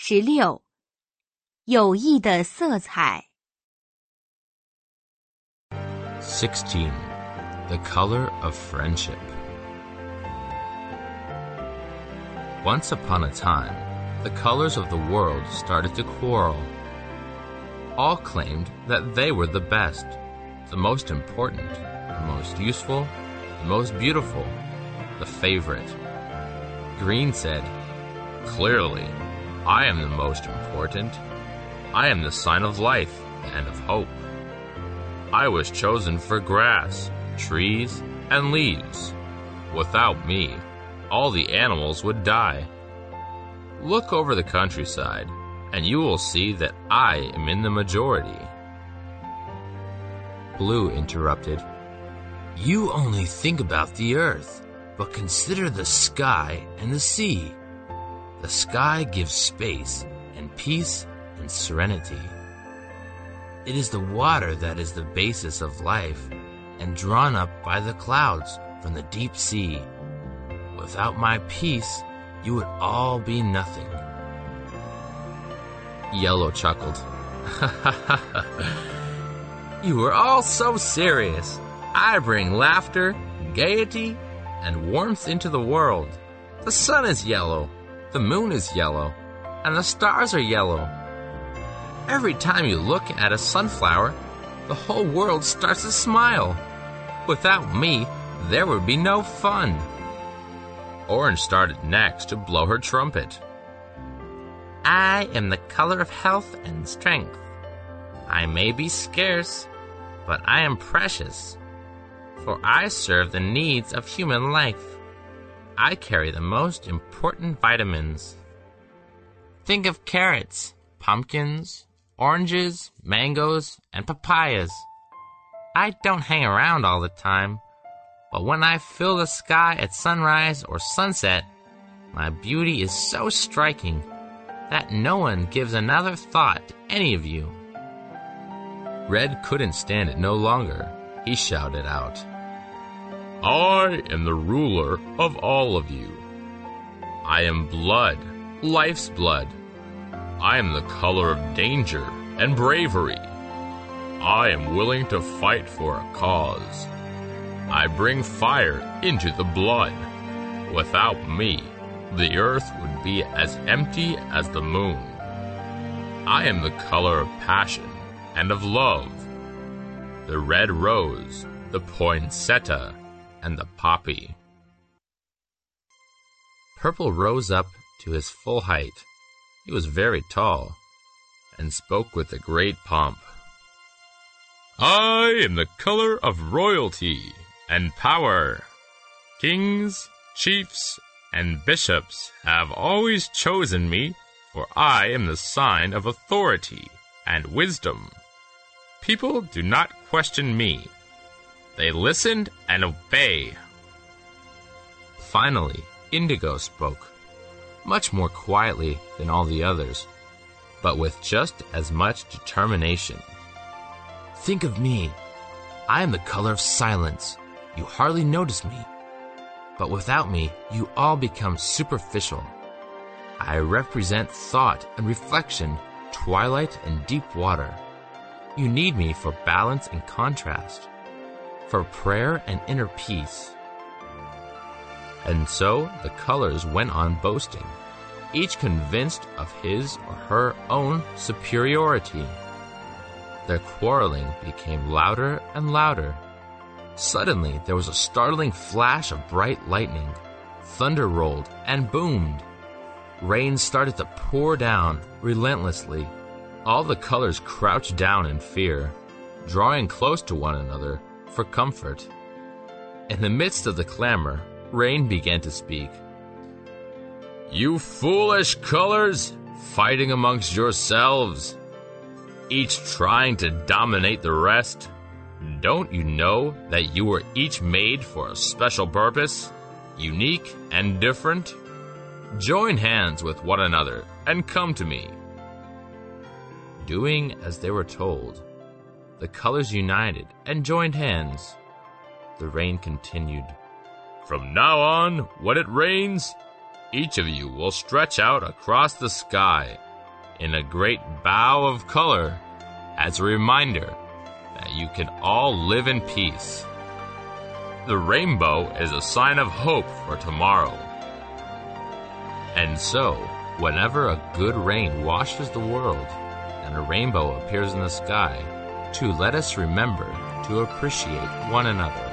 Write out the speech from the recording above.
16. 有益的色彩。 16. The color of friendship. Once upon a time, the colors of the world started to quarrel. All claimed that they were the best, the most important, the most useful, the most beautiful, the favorite. Green said, "Clearly, I am the most important. I am the sign of life and of hope. I was chosen for grass, trees, and leaves. Without me, all the animals would die. Look over the countryside, and you will see that I am in the majority." Blue interrupted, "You only think about the earth, but consider the sky and the sea. The sky gives space and peace and serenity. It is the water that is the basis of life and drawn up by the clouds from the deep sea. Without my peace, you would all be nothing." Yellow chuckled. "You are all so serious. I bring laughter, gaiety, and warmth into the world. The sun is yellow, the moon is yellow, and the stars are yellow. Every time you look at a sunflower, the whole world starts to smile. Without me, there would be no fun." Orange started next to blow her trumpet. "I am the color of health and strength. I may be scarce, but I am precious, for I serve the needs of human life. I carry the most important vitamins. Think of carrots, pumpkins, oranges, mangoes, and papayas. I don't hang around all the time, but when I fill the sky at sunrise or sunset, my beauty is so striking that no one gives another thought to any of you." Red couldn't stand it no longer. He shouted out, "I am the ruler of all of you. I am blood, life's blood. I am the color of danger and bravery. I am willing to fight for a cause. I bring fire into the blood. Without me, the earth would be as empty as the moon. I am the color of passion and of love. The red rose, the poinsettia, and the poppy." Purple rose up to his full height. He was very tall, and spoke with a great pomp. "I am the color of royalty and power. Kings, chiefs, and bishops have always chosen me, for I am the sign of authority and wisdom. People do not question me. They listen and obey." Finally, Indigo spoke, much more quietly than all the others, but with just as much determination. "Think of me. I am the color of silence. You hardly notice me. But without me, you all become superficial. I represent thought and reflection, twilight and deep water. You need me for balance and contrast, for prayer and inner peace." And so the colors went on boasting, each convinced of his or her own superiority. Their quarreling became louder and louder. Suddenly there was a startling flash of bright lightning. Thunder rolled and boomed. Rain started to pour down relentlessly. All the colors crouched down in fear, drawing close to one another for comfort. In the midst of the clamor, Rain began to speak. "You foolish colors, fighting amongst yourselves, each trying to dominate the rest. Don't you know that you were each made for a special purpose, unique and different? Join hands with one another and come to me." Doing as they were told, the colors united and joined hands. The rain continued. "From now on, when it rains, each of you will stretch out across the sky in a great bow of color as a reminder that you can all live in peace. The rainbow is a sign of hope for tomorrow. And so, whenever a good rain washes the world and a rainbow appears in the sky, to let us remember to appreciate one another.